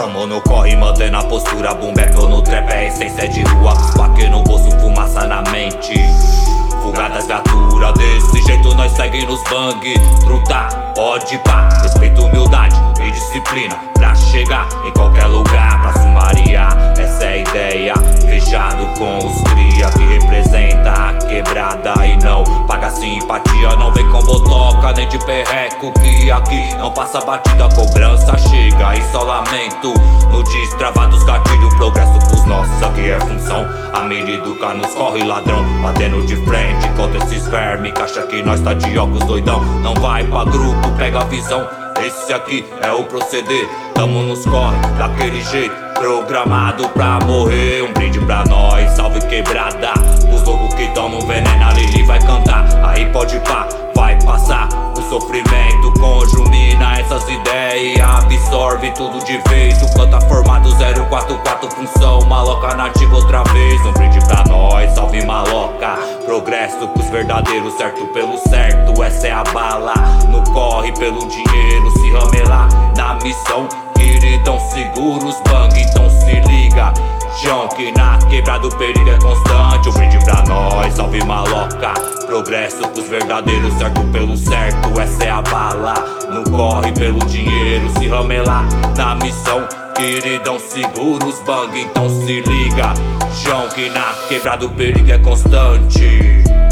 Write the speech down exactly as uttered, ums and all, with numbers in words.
Tamo no corre, mantendo a postura, bumbeco no trap, é essência de rua. Paque no bolso, fumaça na mente. Fuga das viaturas, desse jeito nós segue nos bang. Truta, pode pá, respeito, humildade e disciplina pra chegar em qualquer lugar, pra sumariar. Essa é a ideia, fechado com os cria que representa a quebrada e não paga simpatia. Não vem com botoca nem de perreco, que aqui não passa batida, cobrança chega e só lamento. No destravar dos gatilhos, progresso pros nossos, aqui é função. A mídia educa nos corre ladrão, batendo de frente contra esses vermes que acha que nós tá de óculos doidão. Não vai pra grupo, pega a visão, esse aqui é o proceder. Tamo nos corre, daquele jeito, programado pra morrer. Um brinde pra nós, salve quebrada. Os loucos que tomam veneno, a Lili vai cantar. Aí pode pá, vai passar o sofrimento, conjumina essas ideias e absorve tudo de vez. O planta formado zero quatro quatro, função maloca nativa outra vez. Um brinde pra nós, salve maloca. Progresso pros verdadeiros, certo pelo certo, essa é a bala. No corre pelo dinheiro, se ramelar na missão. Queridão, segura os bang, então se liga. João, que na quebrada o perigo é constante. Um brinde pra nós, salve maloca. Progresso pros verdadeiros, certo pelo certo, essa é a bala. No corre pelo dinheiro, se ramelar na missão. Queridão, segura os bang, então se liga. João, que na quebrada o perigo é constante.